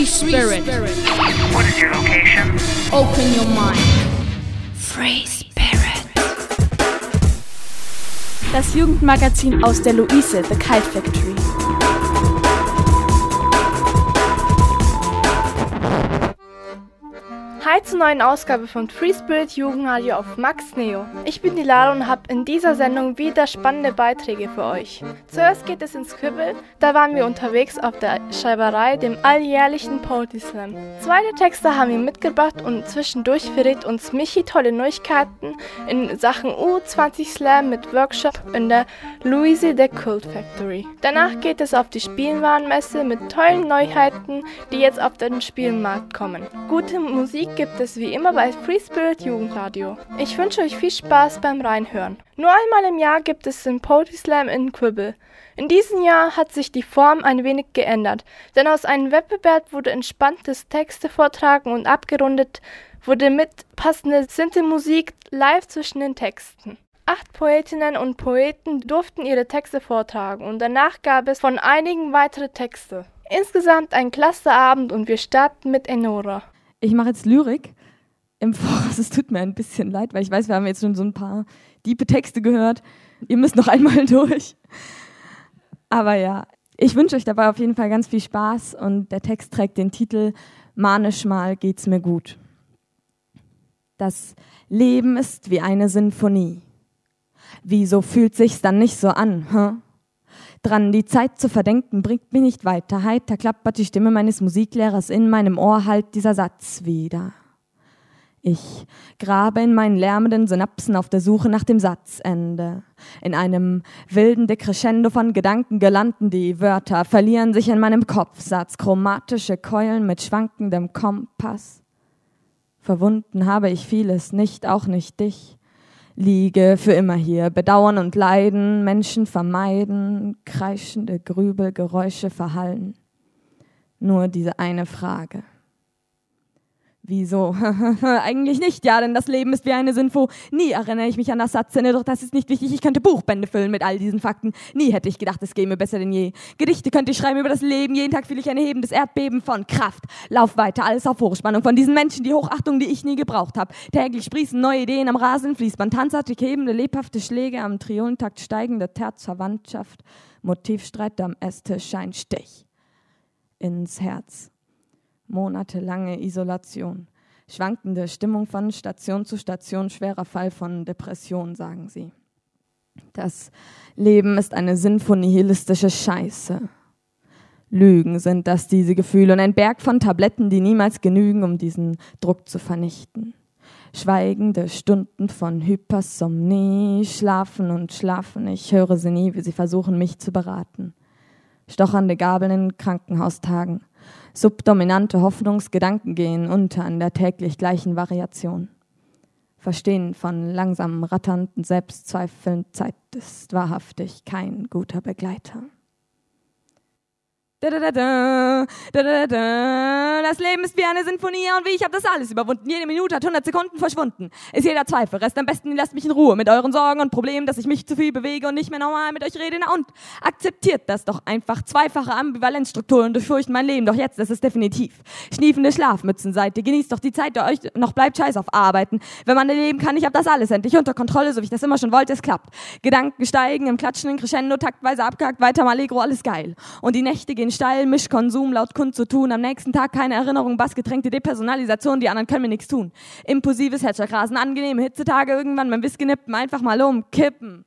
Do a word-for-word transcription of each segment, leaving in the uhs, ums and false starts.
Spirit. What is your location? Open your mind. Free Spirit. Das Jugendmagazin aus der Luise, The Kite Factory. Hi zur neuen Ausgabe von Free Spirit Jugendradio auf Max Neo. Ich bin die Lara und habe in dieser Sendung wieder spannende Beiträge für euch. Zuerst geht es ins Quibbel, da waren wir unterwegs auf der Schreiberei, dem alljährlichen Poetry Slam. Zwei der Texte haben wir mitgebracht und zwischendurch verrät uns Michi tolle Neuigkeiten in Sachen U zwanzig Slam mit Workshop in der Luise, The Cult Factory. Danach geht es auf die Spielwarenmesse mit tollen Neuheiten, die jetzt auf den Spielmarkt kommen. Gute Musik gibt es wie immer bei Free Spirit Jugendradio. Ich wünsche euch viel Spaß beim Reinhören. Nur einmal im Jahr gibt es den Poetry Slam in Quibbel. In diesem Jahr hat sich die Form ein wenig geändert, denn aus einem Wettbewerb wurde entspanntes Texte vortragen und abgerundet wurde mit passender Synthi-Musik live zwischen den Texten. Acht Poetinnen und Poeten durften ihre Texte vortragen und danach gab es von einigen weitere Texte. Insgesamt ein klasse Abend und wir starten mit Enora. Ich mache jetzt Lyrik im Voraus. Es tut mir ein bisschen leid, weil ich weiß, wir haben jetzt schon so ein paar diepe Texte gehört. Ihr müsst noch einmal durch. Aber ja, ich wünsche euch dabei auf jeden Fall ganz viel Spaß und der Text trägt den Titel Manisch mal geht's mir gut. Das Leben ist wie eine Sinfonie. Wieso fühlt sich's dann nicht so an, hm? Dran, die Zeit zu verdenken, bringt mich nicht weiter. Heiter klappert die Stimme meines Musiklehrers in meinem Ohr, hallt dieser Satz wieder. Ich grabe in meinen lärmenden Synapsen auf der Suche nach dem Satzende. In einem wilden Decrescendo von Gedanken gelanden die Wörter, verlieren sich in meinem Kopfsatz, chromatische Keulen mit schwankendem Kompass. Verwunden habe ich vieles, nicht, auch nicht dich. Liege für immer hier, bedauern und leiden, Menschen vermeiden, kreischende Grübelgeräusche verhallen. Nur diese eine Frage. Wieso? Eigentlich nicht, ja, denn das Leben ist wie eine Sinfo. Nie erinnere ich mich an das Satzende, doch das ist nicht wichtig. Ich könnte Buchbände füllen mit all diesen Fakten. Nie hätte ich gedacht, es gehe mir besser denn je. Gedichte könnte ich schreiben über das Leben. Jeden Tag fühle ich ein erhebendes Erdbeben von Kraft. Lauf weiter, alles auf Hochspannung. Von diesen Menschen, die Hochachtung, die ich nie gebraucht habe. Täglich sprießen neue Ideen am Rasen, Fließband, tanzartig hebende, lebhafte Schläge am Triontakt, steigende Terzverwandtschaft. Motivstreit am Esstisch, ein Stich ins Herz. Monatelange Isolation, schwankende Stimmung von Station zu Station, schwerer Fall von Depression, sagen sie. Das Leben ist eine sinfonihilistische Scheiße. Lügen sind das, diese Gefühle, und ein Berg von Tabletten, die niemals genügen, um diesen Druck zu vernichten. Schweigende Stunden von Hypersomnie, schlafen und schlafen, ich höre sie nie, wie sie versuchen, mich zu beraten. Stochernde Gabeln in Krankenhaustagen. Subdominante Hoffnungsgedanken gehen unter in der täglich gleichen Variation. Verstehen von langsamen, ratternden Selbstzweifeln, Zeit ist wahrhaftig kein guter Begleiter. Da, da, da, da, da, da, da. Das Leben ist wie eine Sinfonie und wie ich habe das alles überwunden. Jede Minute hat hundert Sekunden verschwunden. Ist jeder Zweifel, Rest am besten, lasst mich in Ruhe mit euren Sorgen und Problemen, dass ich mich zu viel bewege und nicht mehr normal mit euch rede. Na und akzeptiert das doch einfach. Zweifache Ambivalenzstrukturen durchfurchten mein Leben, doch jetzt ist es definitiv. Schniefende Schlafmützenseite, genießt doch die Zeit, die euch noch bleibt, scheiß auf Arbeiten. Wenn man leben kann, ich habe das alles endlich unter Kontrolle, so wie ich das immer schon wollte, es klappt. Gedanken steigen im klatschenden Crescendo, taktweise abgehakt, weiter mal Allegro, alles geil. Und die Nächte gehen steil, Mischkonsum, laut kundzutun, am nächsten Tag keine Erinnerung, bassgetränkte Depersonalisation, die anderen können mir nichts tun. Impulsives Herzschlagrasen, angenehme Hitzetage, irgendwann beim Whisky nippen, einfach mal umkippen.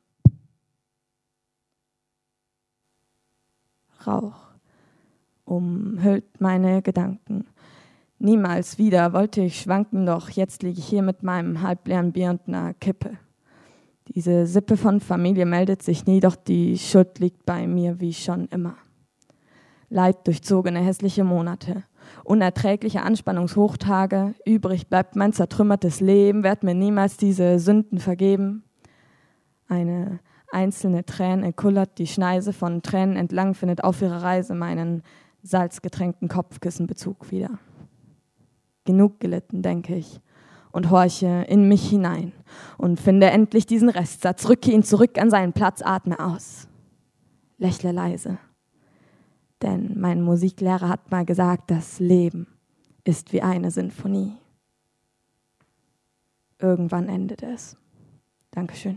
Rauch umhüllt meine Gedanken. Niemals wieder wollte ich schwanken, doch jetzt liege ich hier mit meinem halbleeren Bier und einer Kippe. Diese Sippe von Familie meldet sich nie, doch die Schuld liegt bei mir wie schon immer. Leiddurchzogene hässliche Monate, unerträgliche Anspannungshochtage, übrig bleibt mein zertrümmertes Leben, werd mir niemals diese Sünden vergeben. Eine einzelne Träne kullert die Schneise von Tränen entlang, findet auf ihrer Reise meinen salzgetränkten Kopfkissenbezug wieder. Genug gelitten, denke ich, und horche in mich hinein und finde endlich diesen Restsatz, rücke ihn zurück an seinen Platz, atme aus. Lächle leise. Denn mein Musiklehrer hat mal gesagt, das Leben ist wie eine Sinfonie. Irgendwann endet es. Dankeschön.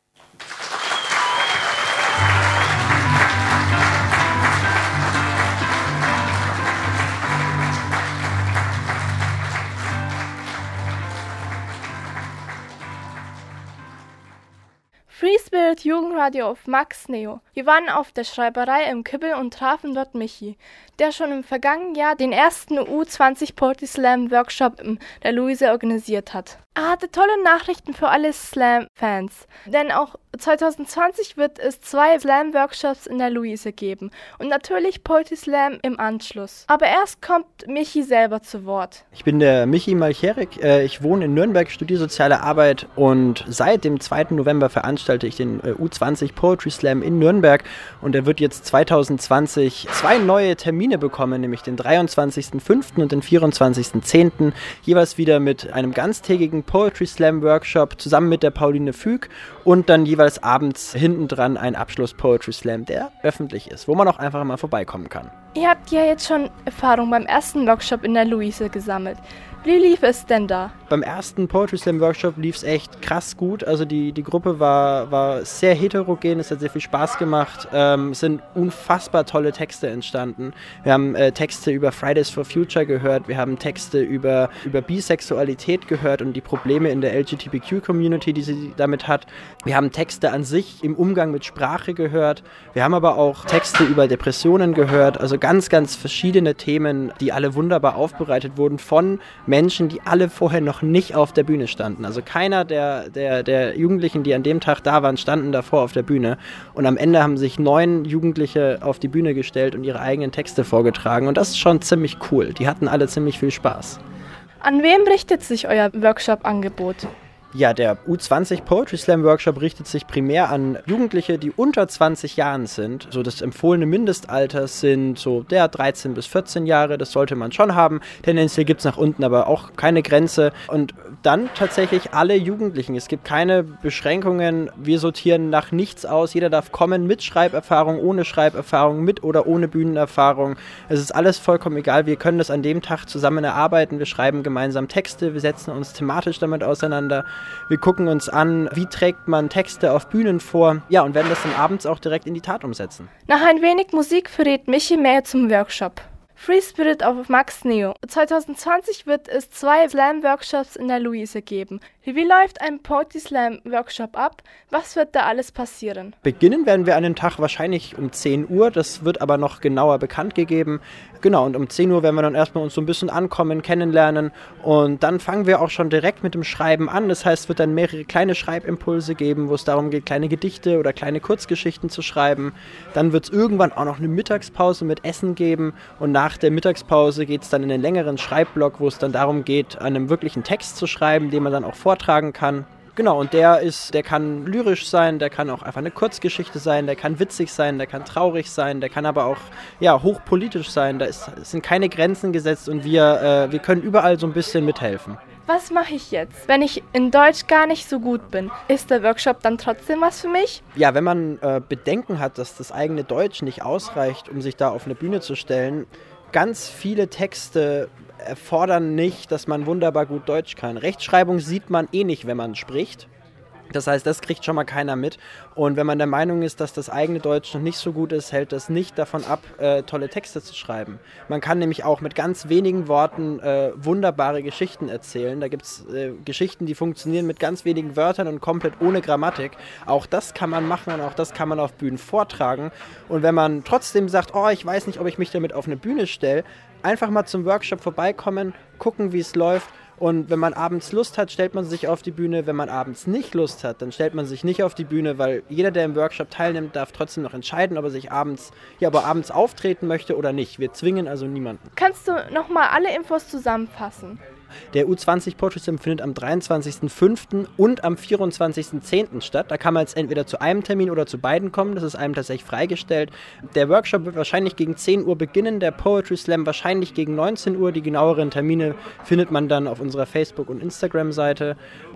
Free Spirit Jugendradio auf Max Neo. Wir waren auf der Schreiberei im Kibbel und trafen dort Michi, der schon im vergangenen Jahr den ersten U zwanzig Poetry Slam Workshop in der Luise organisiert hat. Er hatte tolle Nachrichten für alle Slam-Fans, denn auch zwanzig zwanzig wird es zwei Slam-Workshops in der Luise geben und natürlich Poetry Slam im Anschluss. Aber erst kommt Michi selber zu Wort. Ich bin der Michi Malcherik, ich wohne in Nürnberg, studiere Soziale Arbeit und seit dem zweiten November veranstalte ich den U zwanzig Poetry Slam in Nürnberg und er wird jetzt zwanzig zwanzig zwei neue Termine bekommen, nämlich den dreiundzwanzigsten fünften und den vierundzwanzigsten zehnten jeweils wieder mit einem ganztägigen Poetry Slam Workshop zusammen mit der Pauline Füg und dann jeweils abends hintendran ein Abschluss Poetry Slam, der öffentlich ist, wo man auch einfach mal vorbeikommen kann. Ihr habt ja jetzt schon Erfahrung beim ersten Workshop in der Luise gesammelt. Wie lief es denn da? Beim ersten Poetry Slam Workshop lief es echt krass gut. Also die, die Gruppe war, war sehr heterogen, es hat sehr viel Spaß gemacht. Ähm, es sind unfassbar tolle Texte entstanden. Wir haben äh, Texte über Fridays for Future gehört, wir haben Texte über, über Bisexualität gehört und die Probleme in der L G B T Q-Community, die sie damit hat. Wir haben Texte an sich im Umgang mit Sprache gehört. Wir haben aber auch Texte über Depressionen gehört. Also ganz, ganz verschiedene Themen, die alle wunderbar aufbereitet wurden von Menschen, die alle vorher noch nicht auf der Bühne standen. Also keiner der, der, der Jugendlichen, die an dem Tag da waren, standen davor auf der Bühne. Und am Ende haben sich neun Jugendliche auf die Bühne gestellt und ihre eigenen Texte vorgetragen. Und das ist schon ziemlich cool. Die hatten alle ziemlich viel Spaß. An wem richtet sich euer Workshop-Angebot? Ja, der U zwanzig Poetry Slam Workshop richtet sich primär an Jugendliche, die unter zwanzig Jahren sind. So das empfohlene Mindestalter sind so der dreizehn bis vierzehn Jahre, das sollte man schon haben. Tendenziell gibt es nach unten aber auch keine Grenze. Und dann tatsächlich alle Jugendlichen. Es gibt keine Beschränkungen. Wir sortieren nach nichts aus. Jeder darf kommen mit Schreiberfahrung, ohne Schreiberfahrung, mit oder ohne Bühnenerfahrung. Es ist alles vollkommen egal. Wir können das an dem Tag zusammen erarbeiten. Wir schreiben gemeinsam Texte. Wir setzen uns thematisch damit auseinander. Wir gucken uns an, wie trägt man Texte auf Bühnen vor. Ja, und werden das dann abends auch direkt in die Tat umsetzen. Nach ein wenig Musik verrät Michi mehr zum Workshop. Free Spirit auf Max Neo. zwanzig zwanzig wird es zwei Slam-Workshops in der Luise geben. Wie läuft ein Poetry Slam Workshop ab? Was wird da alles passieren? Beginnen werden wir an den Tag wahrscheinlich um zehn Uhr. Das wird aber noch genauer bekannt gegeben. Genau, und um zehn Uhr werden wir dann erstmal uns so ein bisschen ankommen, kennenlernen. Und dann fangen wir auch schon direkt mit dem Schreiben an. Das heißt, es wird dann mehrere kleine Schreibimpulse geben, wo es darum geht, kleine Gedichte oder kleine Kurzgeschichten zu schreiben. Dann wird es irgendwann auch noch eine Mittagspause mit Essen geben. Und nach der Mittagspause geht es dann in den längeren Schreibblock, wo es dann darum geht, an einem wirklichen Text zu schreiben, den man dann auch vortragen kann. Genau, und der ist, der kann lyrisch sein, der kann auch einfach eine Kurzgeschichte sein, der kann witzig sein, der kann traurig sein, der kann aber auch ja, hochpolitisch sein. Da ist, es sind keine Grenzen gesetzt und wir, äh, wir können überall so ein bisschen mithelfen. Was mache ich jetzt, wenn ich in Deutsch gar nicht so gut bin? Ist der Workshop dann trotzdem was für mich? Ja, wenn man äh, Bedenken hat, dass das eigene Deutsch nicht ausreicht, um sich da auf eine Bühne zu stellen, ganz viele Texte erfordern nicht, dass man wunderbar gut Deutsch kann. Rechtschreibung sieht man eh nicht, wenn man spricht. Das heißt, das kriegt schon mal keiner mit. Und wenn man der Meinung ist, dass das eigene Deutsch noch nicht so gut ist, hält das nicht davon ab, äh, tolle Texte zu schreiben. Man kann nämlich auch mit ganz wenigen Worten äh, wunderbare Geschichten erzählen. Da gibt es äh, Geschichten, die funktionieren mit ganz wenigen Wörtern und komplett ohne Grammatik. Auch das kann man machen und auch das kann man auf Bühnen vortragen. Und wenn man trotzdem sagt, oh, ich weiß nicht, ob ich mich damit auf eine Bühne stelle, einfach mal zum Workshop vorbeikommen, gucken, wie es läuft. Und wenn man abends Lust hat, stellt man sich auf die Bühne. Wenn man abends nicht Lust hat, dann stellt man sich nicht auf die Bühne, weil jeder, der im Workshop teilnimmt, darf trotzdem noch entscheiden, ob er sich abends, ja, aber abends auftreten möchte oder nicht. Wir zwingen also niemanden. Kannst du nochmal alle Infos zusammenfassen? Der U zwanzig Poetry Slam findet am dreiundzwanzigsten fünften und am vierundzwanzigsten zehnten statt. Da kann man jetzt entweder zu einem Termin oder zu beiden kommen. Das ist einem tatsächlich freigestellt. Der Workshop wird wahrscheinlich gegen zehn Uhr beginnen, der Poetry Slam wahrscheinlich gegen neunzehn Uhr. Die genaueren Termine findet man dann auf unserer Facebook- und Instagram-Seite.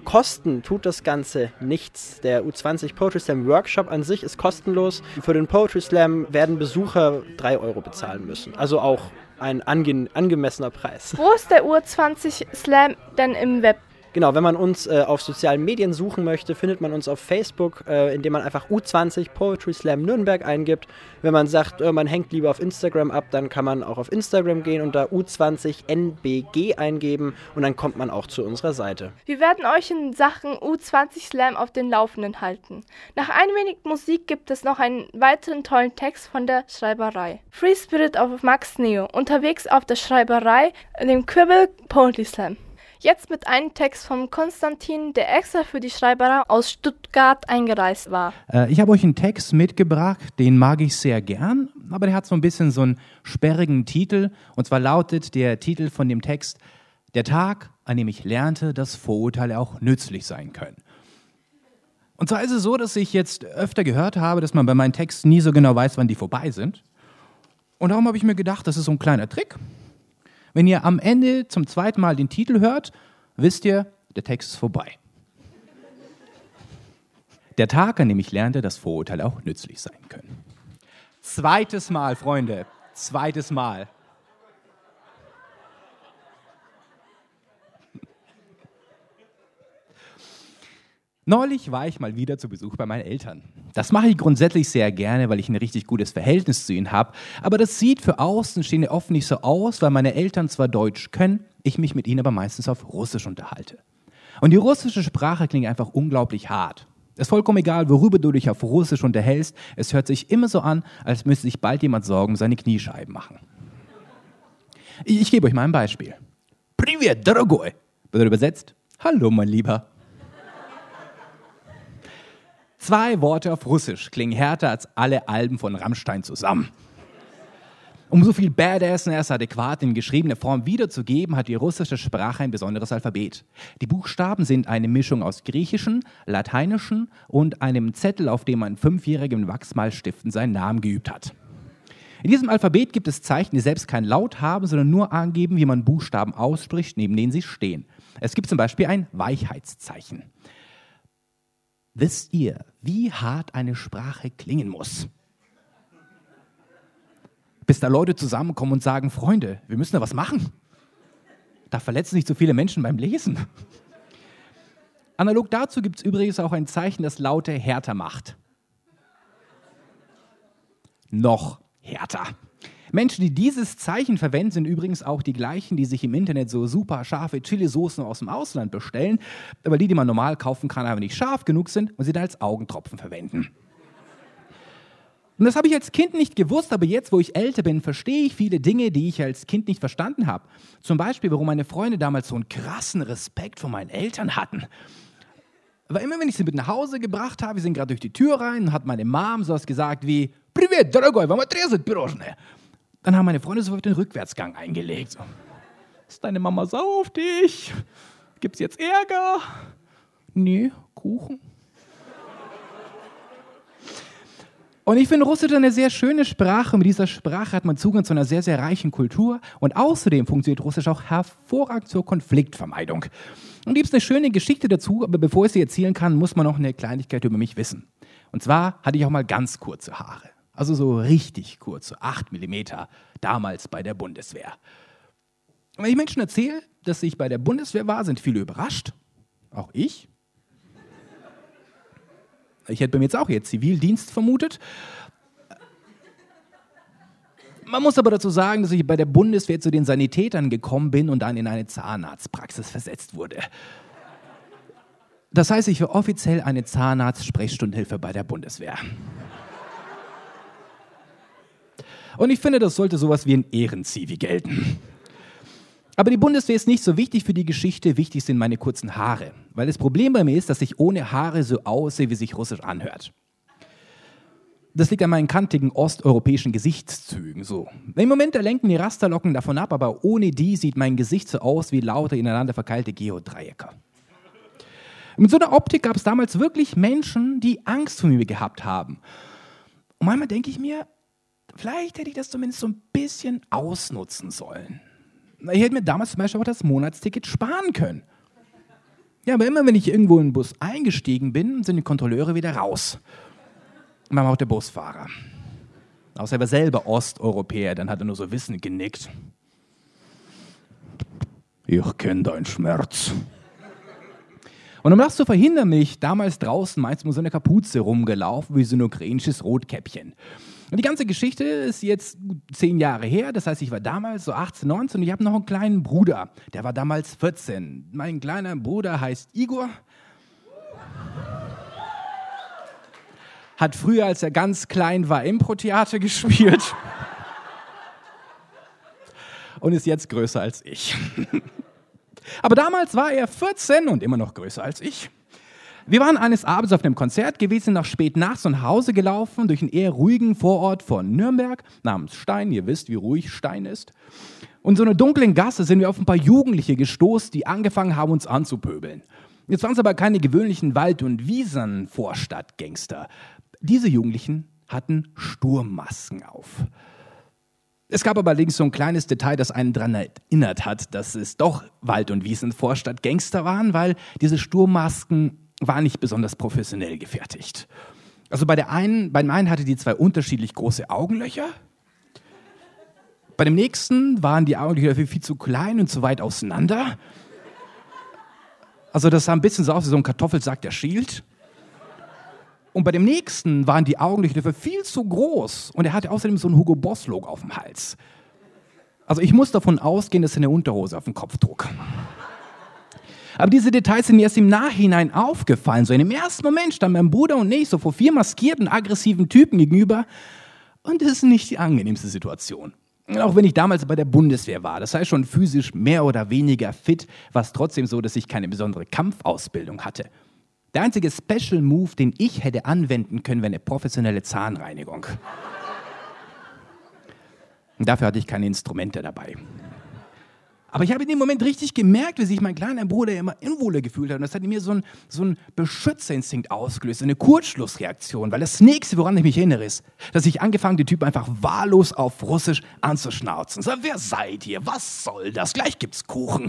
Kosten tut das Ganze nichts. Der U zwanzig Poetry Slam Workshop an sich ist kostenlos. Für den Poetry Slam werden Besucher drei Euro bezahlen müssen. Also auch ein ange- angemessener Preis. Wo ist der U zwanzig Slam denn im Web? Genau, wenn man uns äh, auf sozialen Medien suchen möchte, findet man uns auf Facebook, äh, indem man einfach U zwanzig Poetry Slam Nürnberg eingibt. Wenn man sagt, äh, man hängt lieber auf Instagram ab, dann kann man auch auf Instagram gehen und da U zwanzig N B G eingeben und dann kommt man auch zu unserer Seite. Wir werden euch in Sachen U zwanzig Slam auf den Laufenden halten. Nach ein wenig Musik gibt es noch einen weiteren tollen Text von der Schreiberei. Free Spirit auf Max Neo, unterwegs auf der Schreiberei, dem Kürbel Poetry Slam. Jetzt mit einem Text von Konstantin, der extra für die Schreiberei aus Stuttgart eingereist war. Äh, ich habe euch einen Text mitgebracht, den mag ich sehr gern, aber der hat so ein bisschen so einen sperrigen Titel. Und zwar lautet der Titel von dem Text: Der Tag, an dem ich lernte, dass Vorurteile auch nützlich sein können. Und zwar ist es so, dass ich jetzt öfter gehört habe, dass man bei meinen Texten nie so genau weiß, wann die vorbei sind. Und darum habe ich mir gedacht, das ist so ein kleiner Trick. Wenn ihr am Ende zum zweiten Mal den Titel hört, wisst ihr, der Text ist vorbei. Der Tag, an dem ich lernte, dass Vorurteile auch nützlich sein können. Zweites Mal, Freunde. Zweites Mal. Neulich war ich mal wieder zu Besuch bei meinen Eltern. Das mache ich grundsätzlich sehr gerne, weil ich ein richtig gutes Verhältnis zu ihnen habe. Aber das sieht für Außenstehende oft nicht so aus, weil meine Eltern zwar Deutsch können, ich mich mit ihnen aber meistens auf Russisch unterhalte. Und die russische Sprache klingt einfach unglaublich hart. Es ist vollkommen egal, worüber du dich auf Russisch unterhältst. Es hört sich immer so an, als müsste sich bald jemand Sorgen um seine Kniescheiben machen. Ich, ich gebe euch mal ein Beispiel. Привет, дорогой. Bedeutet übersetzt: Hallo, mein Lieber. Zwei Worte auf Russisch klingen härter als alle Alben von Rammstein zusammen. Um so viel Badassness adäquat in geschriebener Form wiederzugeben, hat die russische Sprache ein besonderes Alphabet. Die Buchstaben sind eine Mischung aus Griechischen, Lateinischen und einem Zettel, auf dem ein Fünfjähriger mit Wachsmalstiften seinen Namen geübt hat. In diesem Alphabet gibt es Zeichen, die selbst kein Laut haben, sondern nur angeben, wie man Buchstaben ausspricht, neben denen sie stehen. Es gibt zum Beispiel ein Weichheitszeichen. Wisst ihr, wie hart eine Sprache klingen muss? Bis da Leute zusammenkommen und sagen, Freunde, wir müssen da was machen. Da verletzen sich so viele Menschen beim Lesen. Analog dazu gibt es übrigens auch ein Zeichen, das Laute härter macht. Noch härter. Menschen, die dieses Zeichen verwenden, sind übrigens auch die gleichen, die sich im Internet so super scharfe Chili-Soßen aus dem Ausland bestellen, aber die, die man normal kaufen kann, aber nicht scharf genug sind und sie dann als Augentropfen verwenden. Und das habe ich als Kind nicht gewusst, aber jetzt, wo ich älter bin, verstehe ich viele Dinge, die ich als Kind nicht verstanden habe. Zum Beispiel, warum meine Freunde damals so einen krassen Respekt vor meinen Eltern hatten. Weil immer, wenn ich sie mit nach Hause gebracht habe, wir sind gerade durch die Tür rein, hat meine Mom sowas gesagt wie «Привет, дорогой, вам отрезать пирожное?» Dann haben meine Freunde sofort den Rückwärtsgang eingelegt. So, ist deine Mama sauer auf dich? Gibt's jetzt Ärger? Nee, Kuchen. Und ich finde Russisch eine sehr schöne Sprache. Mit dieser Sprache hat man Zugang zu einer sehr, sehr reichen Kultur. Und außerdem funktioniert Russisch auch hervorragend zur Konfliktvermeidung. Und gibt es eine schöne Geschichte dazu, aber bevor ich sie erzählen kann, muss man noch eine Kleinigkeit über mich wissen. Und zwar hatte ich auch mal ganz kurze Haare. Also so richtig kurz, so acht Millimeter, damals bei der Bundeswehr. Und wenn ich Menschen erzähle, dass ich bei der Bundeswehr war, sind viele überrascht. Auch ich. Ich hätte bei mir jetzt auch jetzt Zivildienst vermutet. Man muss aber dazu sagen, dass ich bei der Bundeswehr zu den Sanitätern gekommen bin und dann in eine Zahnarztpraxis versetzt wurde. Das heißt, ich war offiziell eine Zahnarzt-Sprechstundenhilfe bei der Bundeswehr. Und ich finde, das sollte sowas wie ein Ehrenzivi gelten. Aber die Bundeswehr ist nicht so wichtig für die Geschichte, wichtig sind meine kurzen Haare. Weil das Problem bei mir ist, dass ich ohne Haare so aussehe, wie sich Russisch anhört. Das liegt an meinen kantigen osteuropäischen Gesichtszügen. So. Im Moment da lenken die Rasterlocken davon ab, aber ohne die sieht mein Gesicht so aus wie lauter ineinander verkeilte Geodreiecke. Mit so einer Optik gab es damals wirklich Menschen, die Angst vor mir gehabt haben. Und manchmal denke ich mir, vielleicht hätte ich das zumindest so ein bisschen ausnutzen sollen. Ich hätte mir damals zum Beispiel auch das Monatsticket sparen können. Ja, aber immer wenn ich irgendwo in den Bus eingestiegen bin, sind die Kontrolleure wieder raus. Und dann auch der Busfahrer. Außer er war selber Osteuropäer, dann hat er nur so wissend genickt. Ich kenne deinen Schmerz. Und um das zu verhindern, bin ich damals draußen meist mit so einer Kapuze rumgelaufen, wie so ein ukrainisches Rotkäppchen. Und die ganze Geschichte ist jetzt zehn Jahre her, das heißt, ich war damals so achtzehn, neunzehn und ich habe noch einen kleinen Bruder, der war damals vierzehn. Mein kleiner Bruder heißt Igor. Hat früher, als er ganz klein war, Impro-Theater gespielt und ist jetzt größer als ich. Aber damals war er vierzehn und immer noch größer als ich. Wir waren eines Abends auf einem Konzert gewesen, nach spät nachts nach Hause gelaufen, durch einen eher ruhigen Vorort von Nürnberg, namens Stein. Ihr wisst, wie ruhig Stein ist. Und in so einer dunklen Gasse sind wir auf ein paar Jugendliche gestoßen, die angefangen haben, uns anzupöbeln. Jetzt waren es aber keine gewöhnlichen Wald- und Wiesn-Vorstadtgangster. Diese Jugendlichen hatten Sturmmasken auf. Es gab aber allerdings so ein kleines Detail, das einen daran erinnert hat, dass es doch Wald- und Wiesn-Vorstadt-Gangster waren, weil diese Sturmmasken waren nicht besonders professionell gefertigt. Also bei der einen, bei dem einen hatte die zwei unterschiedlich große Augenlöcher. Bei dem nächsten waren die Augenlöcher viel zu klein und zu weit auseinander. Also das sah ein bisschen so aus wie so ein Kartoffelsack, der schielt. Und bei dem nächsten waren die Augenlöcher viel zu groß und er hatte außerdem so ein Hugo Boss-Logo auf dem Hals. Also ich muss davon ausgehen, dass er eine Unterhose auf dem Kopf trug. Aber diese Details sind mir erst im Nachhinein aufgefallen. So in dem ersten Moment standen mein Bruder und ich so vor vier maskierten, aggressiven Typen gegenüber. Und das ist nicht die angenehmste Situation. Und auch wenn ich damals bei der Bundeswehr war, das heißt schon physisch mehr oder weniger fit, war es trotzdem so, dass ich keine besondere Kampfausbildung hatte. Der einzige Special Move, den ich hätte anwenden können, wäre eine professionelle Zahnreinigung. Und dafür hatte ich keine Instrumente dabei. Aber ich habe in dem Moment richtig gemerkt, wie sich mein kleiner Bruder immer unwohler gefühlt hat. Und das hat in mir so ein, so ein Beschützerinstinkt ausgelöst, eine Kurzschlussreaktion. Weil das Nächste, woran ich mich erinnere, ist, dass ich angefangen, die Typen einfach wahllos auf Russisch anzuschnauzen. So, wer seid ihr? Was soll das? Gleich gibt's Kuchen.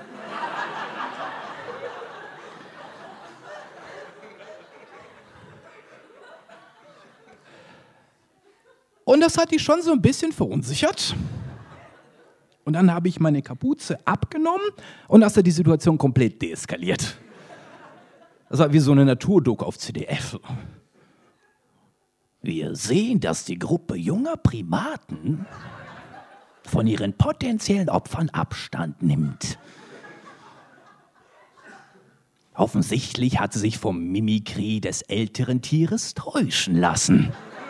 Und das hat die schon so ein bisschen verunsichert. Und dann habe ich meine Kapuze abgenommen und das hat die Situation komplett deeskaliert. Das war wie so eine Naturdoku auf C D F. Wir sehen, dass die Gruppe junger Primaten von ihren potenziellen Opfern Abstand nimmt. Offensichtlich hat sie sich vom Mimikry des älteren Tieres täuschen lassen.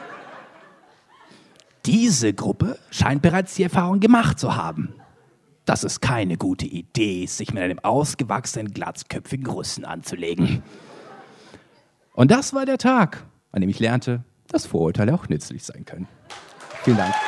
Diese Gruppe scheint bereits die Erfahrung gemacht zu haben, dass es keine gute Idee ist, sich mit einem ausgewachsenen, glatzköpfigen Russen anzulegen. Und das war der Tag, an dem ich lernte, dass Vorurteile auch nützlich sein können. Vielen Dank.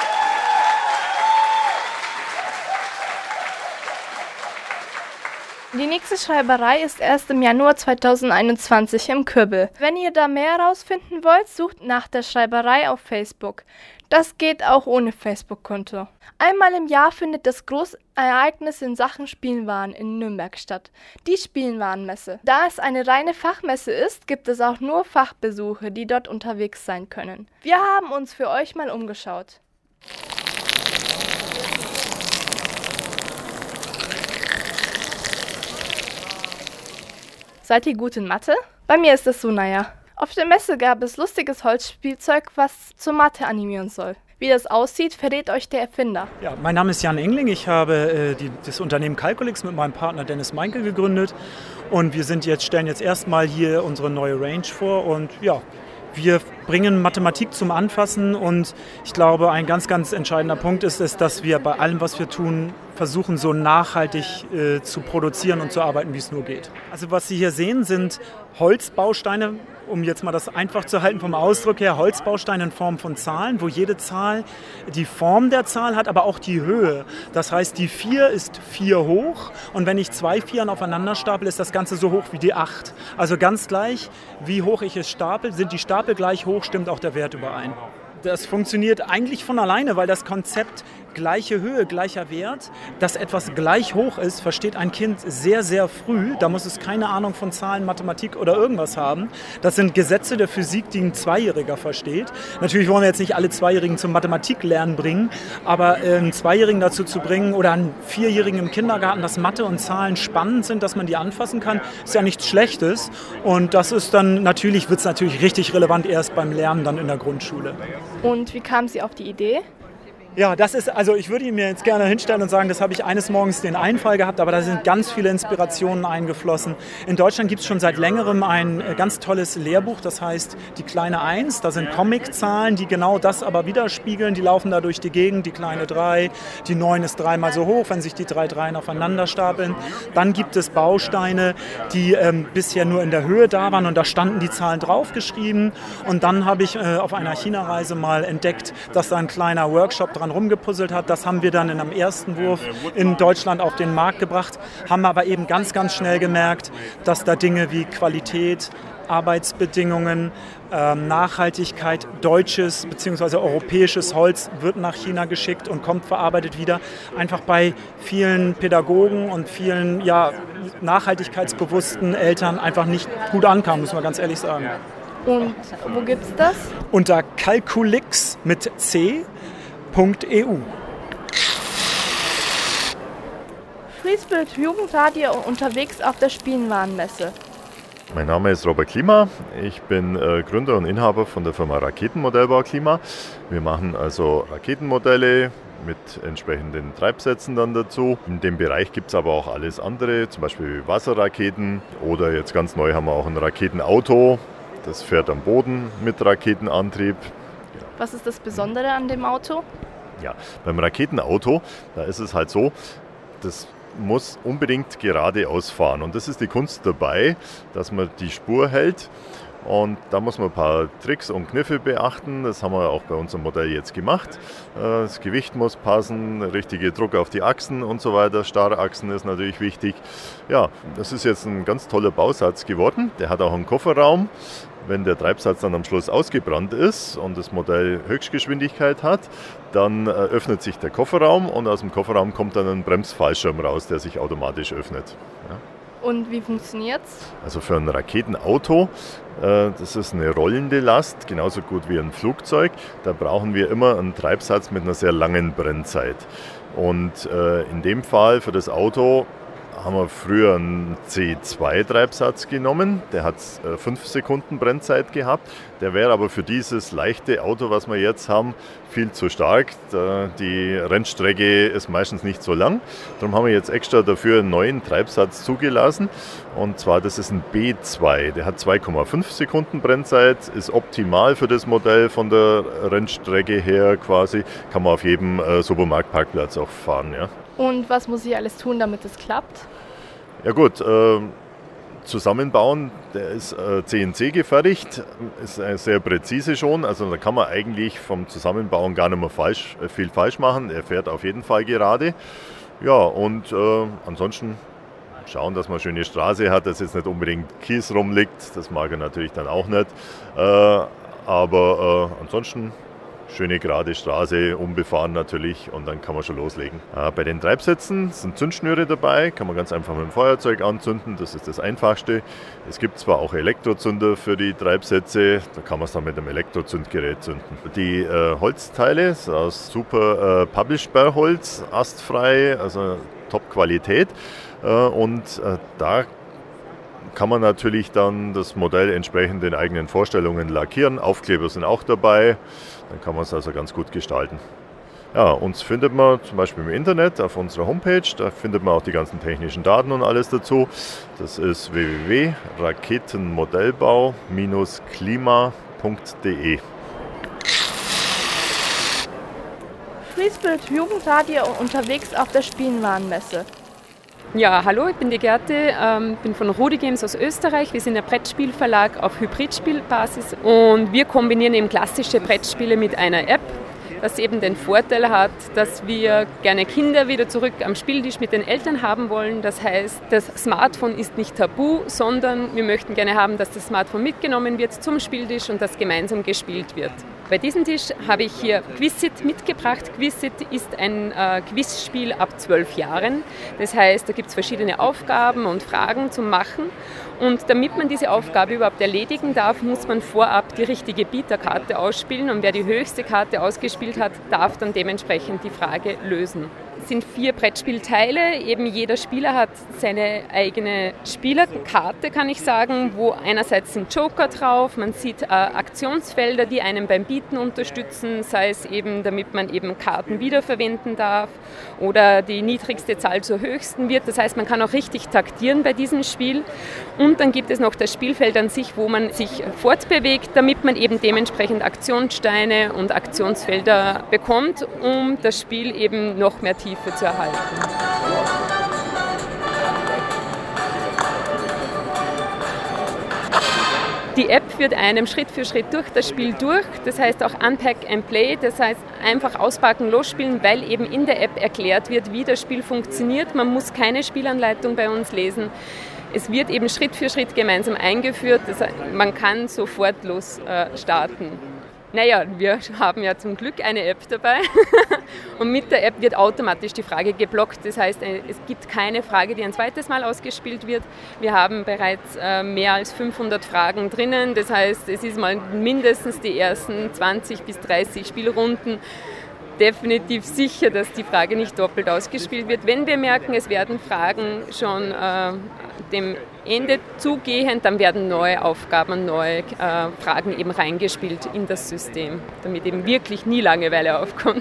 Die nächste Schreiberei ist erst im Januar zweitausendeinundzwanzig im Kürbel. Wenn ihr da mehr herausfinden wollt, sucht nach der Schreiberei auf Facebook. Das geht auch ohne Facebook-Konto. Einmal im Jahr findet das Großereignis in Sachen Spielwaren in Nürnberg statt, die Spielwarenmesse. Da es eine reine Fachmesse ist, gibt es auch nur Fachbesucher, die dort unterwegs sein können. Wir haben uns für euch mal umgeschaut. Seid ihr gut in Mathe? Bei mir ist es so, naja. Auf der Messe gab es lustiges Holzspielzeug, was zur Mathe animieren soll. Wie das aussieht, verrät euch der Erfinder. Ja, mein Name ist Jan Engling. Ich habe äh, die, das Unternehmen Calculix mit meinem Partner Dennis Meinkel gegründet. Und wir sind jetzt, stellen jetzt erstmal hier unsere neue Range vor. Und ja, wir bringen Mathematik zum Anfassen. Und ich glaube, ein ganz, ganz entscheidender Punkt ist es, dass wir bei allem, was wir tun, versuchen, so nachhaltig äh, zu produzieren und zu arbeiten, wie es nur geht. Also was Sie hier sehen, sind Holzbausteine, um jetzt mal das einfach zu halten vom Ausdruck her, Holzbausteine in Form von Zahlen, wo jede Zahl die Form der Zahl hat, aber auch die Höhe. Das heißt, die vier ist vier hoch und wenn ich zwei Vieren aufeinander stapel, ist das Ganze so hoch wie die acht. Also ganz gleich, wie hoch ich es stapel, sind die Stapel gleich hoch, stimmt auch der Wert überein. Das funktioniert eigentlich von alleine, weil das Konzept gleiche Höhe, gleicher Wert, dass etwas gleich hoch ist, versteht ein Kind sehr, sehr früh. Da muss es keine Ahnung von Zahlen, Mathematik oder irgendwas haben. Das sind Gesetze der Physik, die ein Zweijähriger versteht. Natürlich wollen wir jetzt nicht alle Zweijährigen zum Mathematiklernen bringen, aber einen Zweijährigen dazu zu bringen oder einen Vierjährigen im Kindergarten, dass Mathe und Zahlen spannend sind, dass man die anfassen kann, ist ja nichts Schlechtes. Und das ist dann natürlich, wird es natürlich richtig relevant erst beim Lernen dann in der Grundschule. Und wie kam Sie auf die Idee? Ja, das ist, also ich würde ihn mir jetzt gerne hinstellen und sagen, das habe ich eines Morgens den Einfall gehabt, aber da sind ganz viele Inspirationen eingeflossen. In Deutschland gibt es schon seit längerem ein ganz tolles Lehrbuch, das heißt Die kleine Eins. Da sind Comiczahlen, die genau das aber widerspiegeln. Die laufen da durch die Gegend, die kleine Drei, die Neun ist dreimal so hoch, wenn sich die drei Dreien aufeinander stapeln. Dann gibt es Bausteine, die ähm, bisher nur in der Höhe da waren und da standen die Zahlen draufgeschrieben. Und dann habe ich äh, auf einer China-Reise mal entdeckt, dass da ein kleiner Workshop dran rumgepuzzelt hat. Das haben wir dann in einem ersten Wurf in Deutschland auf den Markt gebracht, haben aber eben ganz, ganz schnell gemerkt, dass da Dinge wie Qualität, Arbeitsbedingungen, ähm, Nachhaltigkeit, deutsches bzw. europäisches Holz wird nach China geschickt und kommt verarbeitet wieder, einfach bei vielen Pädagogen und vielen ja, nachhaltigkeitsbewussten Eltern einfach nicht gut ankam, müssen wir ganz ehrlich sagen. Und wo gibt's das? Unter Calculix mit C. .eu. FreeSpirit Jugendradio unterwegs auf der Spielwarenmesse. Mein Name ist Robert Klima. Ich bin äh, Gründer und Inhaber von der Firma Raketenmodellbau Klima. Wir machen also Raketenmodelle mit entsprechenden Treibsätzen dann dazu. In dem Bereich gibt es aber auch alles andere, zum Beispiel Wasserraketen oder jetzt ganz neu haben wir auch ein Raketenauto. Das fährt am Boden mit Raketenantrieb. Was ist das Besondere an dem Auto? Ja, beim Raketenauto, da ist es halt so, das muss unbedingt geradeaus fahren. Und das ist die Kunst dabei, dass man die Spur hält. Und da muss man ein paar Tricks und Kniffe beachten. Das haben wir auch bei unserem Modell jetzt gemacht. Das Gewicht muss passen, richtige Druck auf die Achsen und so weiter. Starrachsen ist natürlich wichtig. Ja, das ist jetzt ein ganz toller Bausatz geworden. Der hat auch einen Kofferraum. Wenn der Treibsatz dann am Schluss ausgebrannt ist und das Modell Höchstgeschwindigkeit hat, dann äh, öffnet sich der Kofferraum und aus dem Kofferraum kommt dann ein Bremsfallschirm raus, der sich automatisch öffnet. Ja. Und wie funktioniert's? Also für ein Raketenauto, äh, das ist eine rollende Last, genauso gut wie ein Flugzeug. Da brauchen wir immer einen Treibsatz mit einer sehr langen Brennzeit. Und äh, in dem Fall für das Auto haben wir früher einen C zwei Treibsatz genommen, der hat fünf Sekunden Brennzeit gehabt. Der wäre aber für dieses leichte Auto, was wir jetzt haben, viel zu stark. Die Rennstrecke ist meistens nicht so lang. Darum haben wir jetzt extra dafür einen neuen Treibsatz zugelassen. Und zwar, das ist ein B zwei. Der hat zwei Komma fünf Sekunden Brennzeit, ist optimal für das Modell von der Rennstrecke her quasi. Kann man auf jedem Supermarktparkplatz auch fahren, ja. Und was muss ich alles tun, damit es klappt? Ja gut, äh, zusammenbauen, der ist äh, C N C gefertigt, ist äh, sehr präzise schon, also da kann man eigentlich vom Zusammenbauen gar nicht mehr falsch, äh, viel falsch machen. Er fährt auf jeden Fall gerade. Ja, und äh, ansonsten schauen, dass man eine schöne Straße hat, dass jetzt nicht unbedingt Kies rumliegt, das mag er natürlich dann auch nicht. Äh, aber äh, ansonsten schöne gerade Straße, unbefahren natürlich und dann kann man schon loslegen. Äh, bei den Treibsätzen sind Zündschnüre dabei, kann man ganz einfach mit dem Feuerzeug anzünden, das ist das Einfachste. Es gibt zwar auch Elektrozünder für die Treibsätze, da kann man es dann mit einem Elektrozündgerät zünden. Die äh, Holzteile sind aus super äh, Publish-Sperrholz, astfrei, also Top-Qualität äh, und äh, da kann man natürlich dann das Modell entsprechend den eigenen Vorstellungen lackieren. Aufkleber sind auch dabei, dann kann man es also ganz gut gestalten. Ja, uns findet man zum Beispiel im Internet auf unserer Homepage, da findet man auch die ganzen technischen Daten und alles dazu. Das ist w w w punkt raketenmodellbau Bindestrich klima punkt d e. FreeSpirit Jugendradio unterwegs auf der Spielwarenmesse. Ja, hallo, ich bin die Gerti, ähm, bin von Rudi Games aus Österreich. Wir sind ein Brettspielverlag auf Hybridspielbasis und wir kombinieren eben klassische Brettspiele mit einer App, das eben den Vorteil hat, dass wir gerne Kinder wieder zurück am Spieltisch mit den Eltern haben wollen. Das heißt, das Smartphone ist nicht tabu, sondern wir möchten gerne haben, dass das Smartphone mitgenommen wird zum Spieltisch und dass gemeinsam gespielt wird. Bei diesem Tisch habe ich hier Quizit mitgebracht. Quizit ist ein äh, Quizspiel ab zwölf Jahren. Das heißt, da gibt es verschiedene Aufgaben und Fragen zum Machen. Und damit man diese Aufgabe überhaupt erledigen darf, muss man vorab die richtige Bieterkarte ausspielen. Und wer die höchste Karte ausgespielt hat, darf dann dementsprechend die Frage lösen. Es sind vier Brettspielteile. Eben jeder Spieler hat seine eigene Spielerkarte, kann ich sagen, wo einerseits sind Joker drauf, man sieht äh, Aktionsfelder, die einem beim Bieten unterstützen, sei es eben, damit man eben Karten wiederverwenden darf oder die niedrigste Zahl zur höchsten wird. Das heißt, man kann auch richtig taktieren bei diesem Spiel. Und dann gibt es noch das Spielfeld an sich, wo man sich fortbewegt, damit man eben dementsprechend Aktionssteine und Aktionsfelder bekommt, um das Spiel eben noch mehr Tiefe zu erhalten. Die App führt einem Schritt für Schritt durch das Spiel durch, das heißt auch Unpack and Play, das heißt einfach auspacken, losspielen, weil eben in der App erklärt wird, wie das Spiel funktioniert. Man muss keine Spielanleitung bei uns lesen. Es wird eben Schritt für Schritt gemeinsam eingeführt, das heißt, man kann sofort los äh, starten. Naja, wir haben ja zum Glück eine App dabei und mit der App wird automatisch die Frage geblockt. Das heißt, es gibt keine Frage, die ein zweites Mal ausgespielt wird. Wir haben bereits äh, mehr als fünfhundert Fragen drinnen. Das heißt, es ist mal mindestens die ersten zwanzig bis dreißig Spielrunden definitiv sicher, dass die Frage nicht doppelt ausgespielt wird. Wenn wir merken, es werden Fragen schon äh, dem Ende zugehend, dann werden neue Aufgaben, neue äh, Fragen eben reingespielt in das System, damit eben wirklich nie Langeweile aufkommt.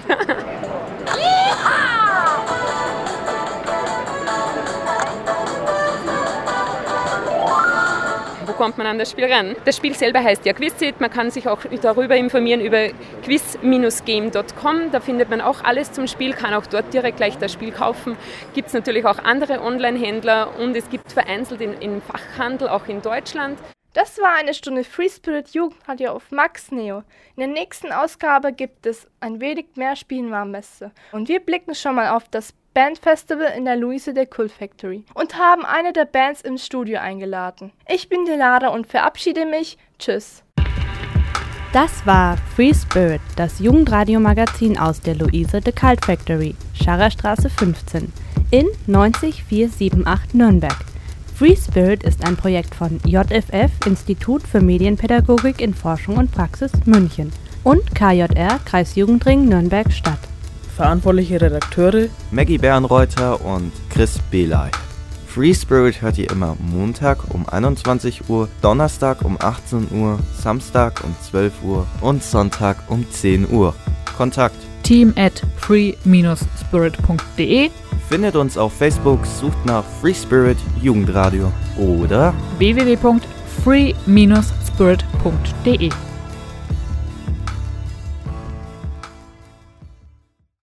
Wo kommt man an das Spiel ran? Das Spiel selber heißt ja Quizit. Man kann sich auch darüber informieren über quiz Bindestrich game Punkt com. Da findet man auch alles zum Spiel, kann auch dort direkt gleich das Spiel kaufen. Gibt es natürlich auch andere Online-Händler und es gibt vereinzelt in, in Fachhandel, auch in Deutschland. Das war eine Stunde Free Spirit Jugendradio auf Max Neo. In der nächsten Ausgabe gibt es ein wenig mehr Spielwarenmesse. Und wir blicken schon mal auf das Bandfestival in der Luise der Cool Factory und haben eine der Bands im Studio eingeladen. Ich bin die Lara und verabschiede mich. Tschüss. Das war Free Spirit, das Jugendradio-Magazin aus der Luise de Cult Factory, Scharrerstraße fünfzehn, in neunzig vier sieben acht Nürnberg. Free Spirit ist ein Projekt von J F F, Institut für Medienpädagogik in Forschung und Praxis, München, und K J R, Kreisjugendring Nürnberg-Stadt. Verantwortliche Redakteure Maggie Bernreuther und Chris Belay. Free Spirit hört ihr immer Montag um einundzwanzig Uhr, Donnerstag um achtzehn Uhr, Samstag um zwölf Uhr und Sonntag um zehn Uhr. Kontakt team at free dash spirit punkt de. Findet uns auf Facebook, sucht nach Free Spirit Jugendradio oder w w w punkt free dash spirit punkt de.